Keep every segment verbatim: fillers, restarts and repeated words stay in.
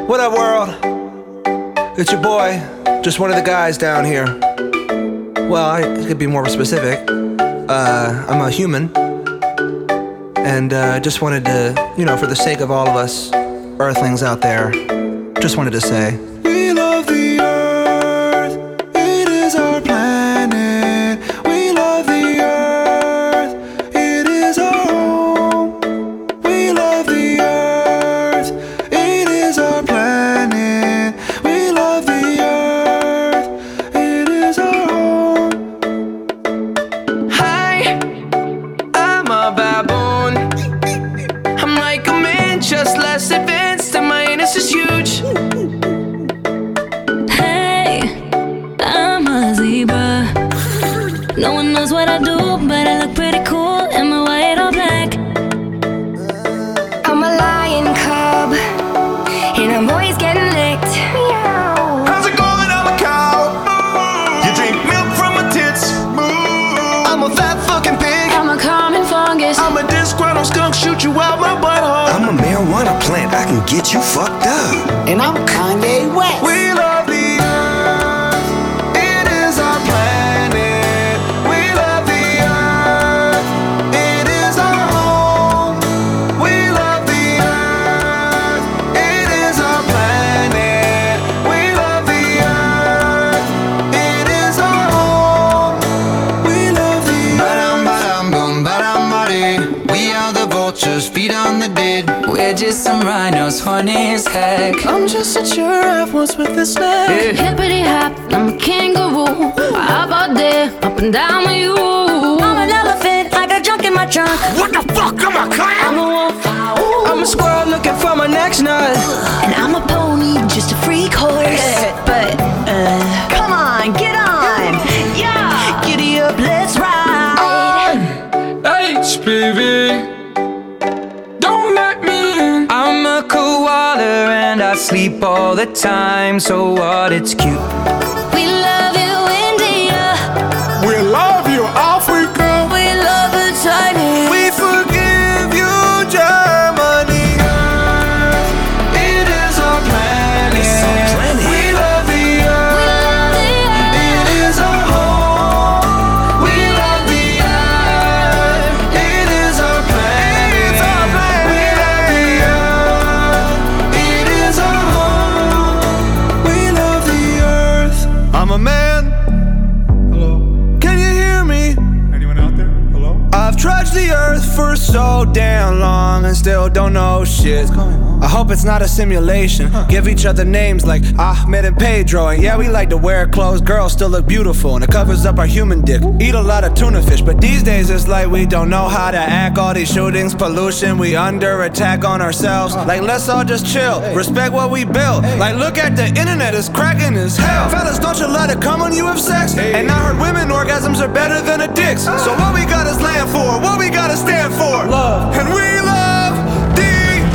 What up, world? It's your boy, just one of the guys down here. Well, I could be more specific. Uh, I'm a human. And uh, just wanted to, you know, for the sake of all of us earthlings out there, just wanted to say, we love the earth, it is our planet. We love the earth, it is our home. We love the earth, it is our planet. We love the earth, it is our home. Hi, I'm a baboon. I'm like a man, just less advanced, and my anus is huge. Hey, I'm a zebra. No one knows what I do, but I look pretty cool in my white or black. I'm a lion cub, and I'm always getting licked. Meow. How's it going? I'm a cow. You drink milk from my tits. I'm a fat fucking pig. I'm a common fungus. I'm a disgruntled skunk, shoot you out my butthole. I'm a marijuana plant, I can get you fucked up. And I'm Kanye West. We love the earth, it is our planet. We love the earth, it is our home. We love the earth, it is our planet. We love the earth, it is our home. We love the Ba-dum, ba-dum, boom, ba-dum, ba-dee. We are the vultures, feed on the dead. We're just some rhinos, funny as heck. I'm just a giraffe, what's with this neck? Hippity hop, I'm a kangaroo. How about there, up and down with you? I'm an elephant, I got junk in my trunk. What the fuck, I'm a clown? I'm a wolf, I'm a squirrel looking for my next nut. and I'm a pony, just a freak horse. But, uh, come on, get on. Yeah, giddy up, let's ride. H P V, don't let me in. I'm a koala and I sleep all the time, so what? It's cute. We love you, India. We love you, Africa. We love the tiny. We forgive you, Germany. It is our planet. We love the earth. It is our home. We love the earth. It is our planet. We love the earth. It is our home. We love the earth. I'm a man. Hello. Can you hear me? Anyone out there? Hello? I've trudged the earth for so damn long and still don't know shit. I hope it's not a simulation. Give each other names like Ahmed and Pedro. And yeah, we like to wear clothes, girls still look beautiful. And it covers up our human dick. Eat a lot of tuna fish, but these days it's like we don't know how to act. All these shootings, pollution, we under attack on ourselves. Like let's all just chill, respect what we built. Like look at the internet, it's cracking as hell. Fellas, don't you let it come when you have sex. And I heard women orgasms are better than a dick's. So what we got is land for, what we gotta stand for. Love. And we love the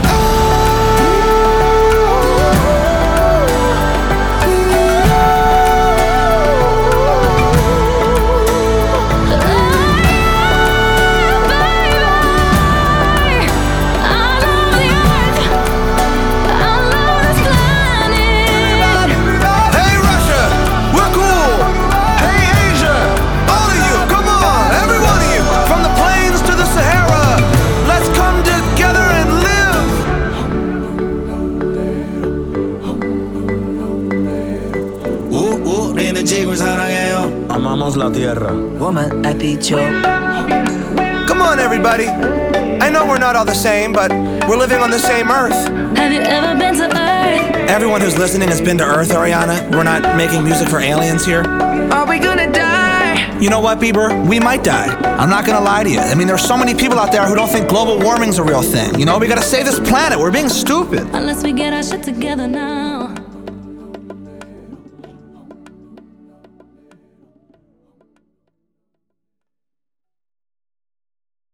Hey Russia, we're cool. Hey Asia, all of you, come on, every one of you, from the plains to the Sahara, let's come together and live. Uh, uh, nene chicos, sarangueo. Amamos la tierra. Woman, I dicho. Come on, everybody. I know we're not all the same, but we're living on the same earth. Have you ever been to Earth? Everyone who's listening has been to Earth, Ariana. We're not making music for aliens here. Are we gonna die? You know what, Bieber? We might die. I'm not gonna lie to you. I mean, there's so many people out there who don't think global warming's a real thing. You know, we gotta save this planet. We're being stupid. Unless we get our shit together now.